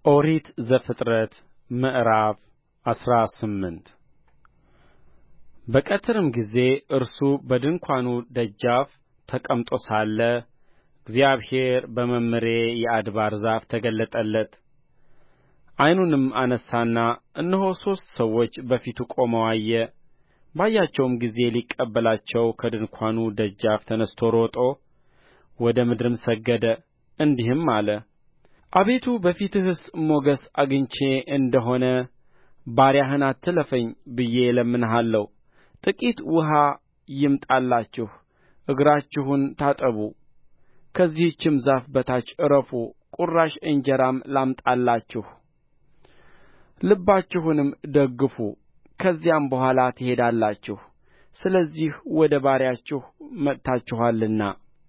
ኦሪት ዘፍጥረት ምዕራፍ 18 በቀትርም ጊዜ እርሱ በድንኳኑ ደጃፍ ተቀምጦ ሳለ እግዚአብሔር በመምሬ የአድባር ዛፍ ተገለጠለት። ዓይኑንም አነሣና እነሆ ሦስት ሰዎች በፊቱ ቆመው አየ። ባያቸውም ጊዜ ሊቀበላቸው ከድንኳኑ ደጃፍ ተነሥቶ ሮጠ፣ ወደ ምድርም ሰገደ፣ እንዲህም አለ: አቤቱ በፊትህስ ሞገስ አግኝቼ እንደ ሆነ ባሪያህን አትለፈኝ ብዬ እለምንሃለሁ። ጥቂት ውኃ ይምጣላችሁ፣ እግራችሁን ታጠቡ፣ ከዚህችም ዛፍ በታች ዕረፉ፣ ቍራሽ እንጀራም ላምጣላችሁ፣ ልባችሁንም ደግፉ፣ ከዚያም በኋላ ትሄዳላችሁ፣ ስለዚህ ወደ ባሪያችሁ መጥታችኋልና።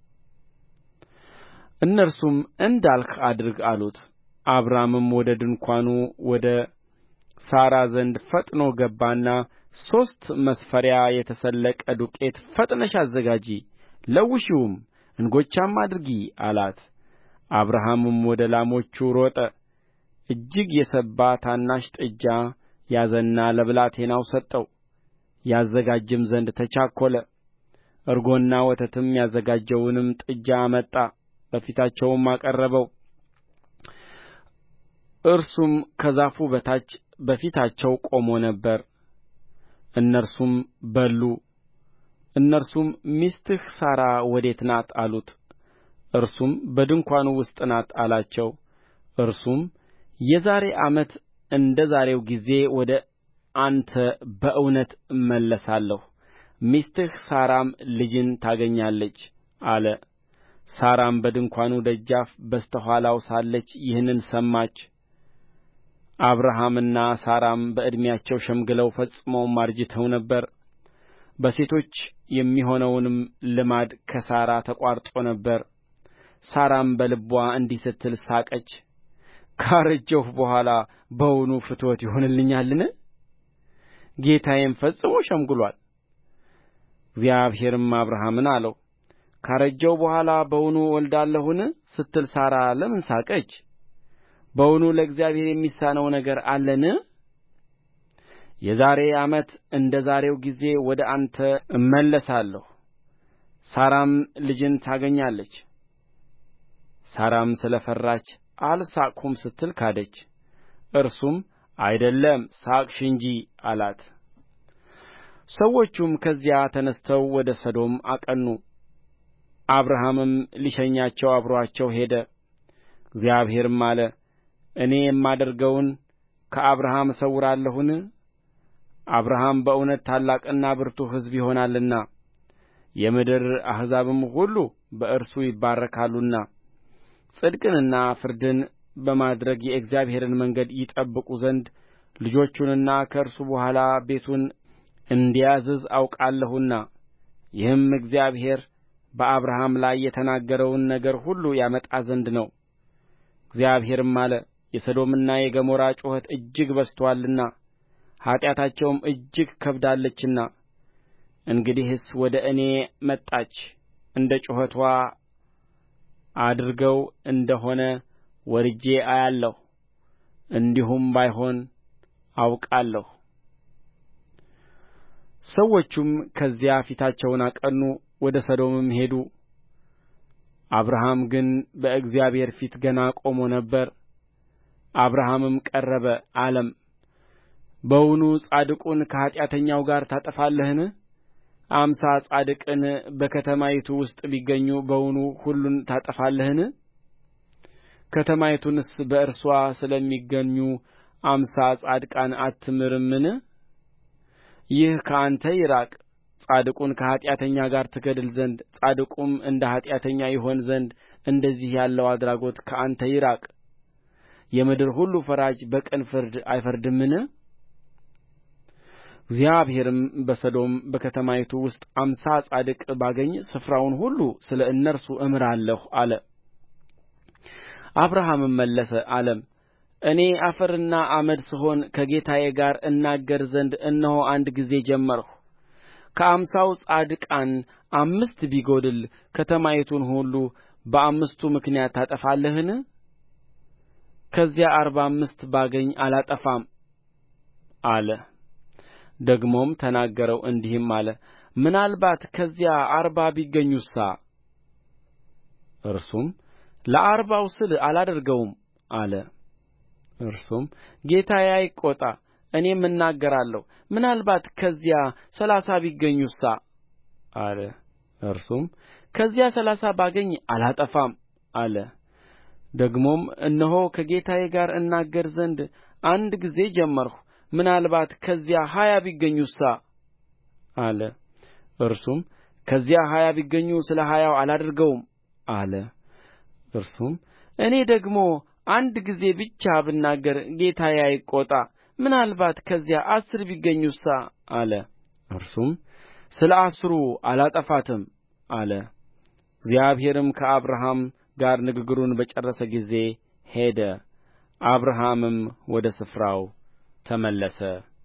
እነርሱም እንዳልህ አድርግ አሉት። አብራምም ወደ ድንኳኑ ወደ ሣራ ዘንድ ፈጥኖ ገባና ሦስት መስፈሪያ የተሰለቀ ዱቄት ፈጥነሽ አዘጋጂ፣ ለውሺውም እንጎቻም አድርጊ አላት። አብርሃምም ወደ ላሞቹ ሮጠ፣ እጅግ የሰባ ታናሽ ጥጃ ያዘና ለብላቴናው ሰጠው፣ ያዘጋጅም ዘንድ ተቻኰለ። እርጎና ወተትም ያዘጋጀውንም ጥጃ አመጣ፣ በፊታቸውም አቀረበው። እርሱም ከዛፉ በታች በፊታቸው ቆሞ ነበር። እነርሱም በሉ። እነርሱም ሚስትህ ሣራ ወዴት ናት አሉት። እርሱም በድንኳኑ ውስጥ ናት አላቸው። እርሱም የዛሬ ዓመት እንደ ዛሬው ጊዜ ወደ አንተ በእውነት እመለሳለሁ፣ ሚስትህ ሣራም ልጅን ታገኛለች አለ። ሣራም በድንኳኑ ደጃፍ በስተ ኋላው ሳለች ይህንን ሰማች። አብርሃምና ሣራም በዕድሜአቸው ሸምግለው ፈጽመው አርጅተው ነበር። በሴቶች የሚሆነውም ልማድ ከሣራ ተቋርጦ ነበር። ሣራም በልብዋ እንዲህ ስትል ሳቀች: ካረጀሁ በኋላ በውኑ ፍትወት ይሆንልኛልን? ጌታዬም ፈጽሞ ሸምግሎአል። እግዚአብሔርም አብርሃምን አለው: ካረጀሁ በኋላ በውኑ እወልዳለሁን ስትል ሣራ ለምን ሳቀች? በውኑ ለእግዚአብሔር የሚሳነው ነገር አለን? የዛሬ ዓመት እንደ ዛሬው ጊዜ ወደ አንተ እመለሳለሁ፣ ሣራም ልጅን ታገኛለች። ሣራም ስለ ፈራች አልሳቅሁም ስትል ካደች። እርሱም አይደለም ሳቅሽ እንጂ አላት። ሰዎቹም ከዚያ ተነሥተው ወደ ሰዶም አቀኑ። አብርሃምም ሊሸኛቸው አብሮአቸው ሄደ። እግዚአብሔርም አለ: እኔ የማደርገውን ከአብርሃም እሰውራለሁን? አብርሃም በእውነት ታላቅና ብርቱ ሕዝብ ይሆናልና የምድር አሕዛብም ሁሉ በእርሱ ይባረካሉና። ጽድቅንና ፍርድን በማድረግ የእግዚአብሔርን መንገድ ይጠብቁ ዘንድ ልጆቹንና ከእርሱ በኋላ ቤቱን እንዲያዝዝ አውቃለሁና። ይህም እግዚአብሔር በአብርሃም ላይ የተናገረውን ነገር ሁሉ ያመጣ ዘንድ ነው። እግዚአብሔርም አለ: የሰዶምና የገሞራ ጩኸት እጅግ በዝቶአልና ኃጢአታቸውም እጅግ ከብዳለችና እንግዲህስ ወደ እኔ መጣች እንደ ጩኸትዋ አድርገው እንደ ሆነ ወርጄ አያለሁ፣ እንዲሁም ባይሆን አውቃለሁ። ሰዎቹም ከዚያ ፊታቸውን አቀኑ፣ ወደ ሰዶምም ሄዱ። አብርሃም ግን በእግዚአብሔር ፊት ገና ቆሞ ነበር። አብርሃምም ቀረበ አለም: በውኑ ጻድቁን ከኃጢአተኛው ጋር ታጠፋለህን? አምሳ ጻድቃን በከተማይቱ ውስጥ ቢገኙ በውኑ ሁሉን ታጠፋለህን? ከተማይቱንስ በእርስዋ ስለሚገኙ አምሳ ጻድቃን አትምርምን? ይህ ከአንተ ይራቅ። ጻድቁን ከኃጢአተኛ ጋር ትገድል ዘንድ ጻድቁም እንደ ኃጢአተኛ ይሆን ዘንድ እንደዚህ ያለው አድራጎት ከአንተ ይራቅ። የምድር ሁሉ ፈራጅ በቅን ፍርድ አይፈርድምን? እግዚአብሔርም በሰዶም በከተማይቱ ውስጥ አምሳ ጻድቃን ባገኝ ስፍራውን ሁሉ ስለ እነርሱ እምራለሁ አለ። አብርሃምም መለሰ አለም: እኔ አፈርና አመድ ስሆን ከጌታዬ ጋር እናገር ዘንድ እነሆ አንድ ጊዜ ጀመርሁ። ከአምሳው ጻድቃን አምስት ቢጐድሉ ከተማይቱን ሁሉ በአምስቱ ምክንያት ታጠፋለህን? ከዚያ 45 ባገኝ አላጠፋም አለ። ደግሞም ተናገረው እንዲህም አለ፣ ምናልባት ከዚያ 40 ቢገኙሳ? እርሱም ለ40ው ስል አላደርገውም አለ። እርሱም ጌታዬ አይቆጣ፣ እኔም እናገራለሁ፣ ምናልባት ከዚያ 30 ቢገኙሳ? አለ። እርሱም ከዚያ 30 ባገኝ አላጠፋም አለ። ደግሞም እነሆ ከጌታዬ ጋር እናገር ዘንድ አንድ ጊዜ ጀመርሁ፣ ምናልባት ከዚያ 20 ቢገኙሳ? አለ። እርሱም ከዚያ 20 ቢገኙ ስለ 20ው አላደርገውም አለ። እርሱም እኔ ደግሞ አንድ ጊዜ ብቻ ብናገር ጌታዬ አይቆጣ፣ ምናልባት ከዚያ 10 ቢገኙሳ? አለ። እርሱም ስለ 10ሩ አላጠፋትም አለ። እግዚአብሔርም ከአብርሃም ጋር ንግግሩን በጨረሰ ጊዜ ሄደ። አብርሃምም ወደ ስፍራው ተመለሰ።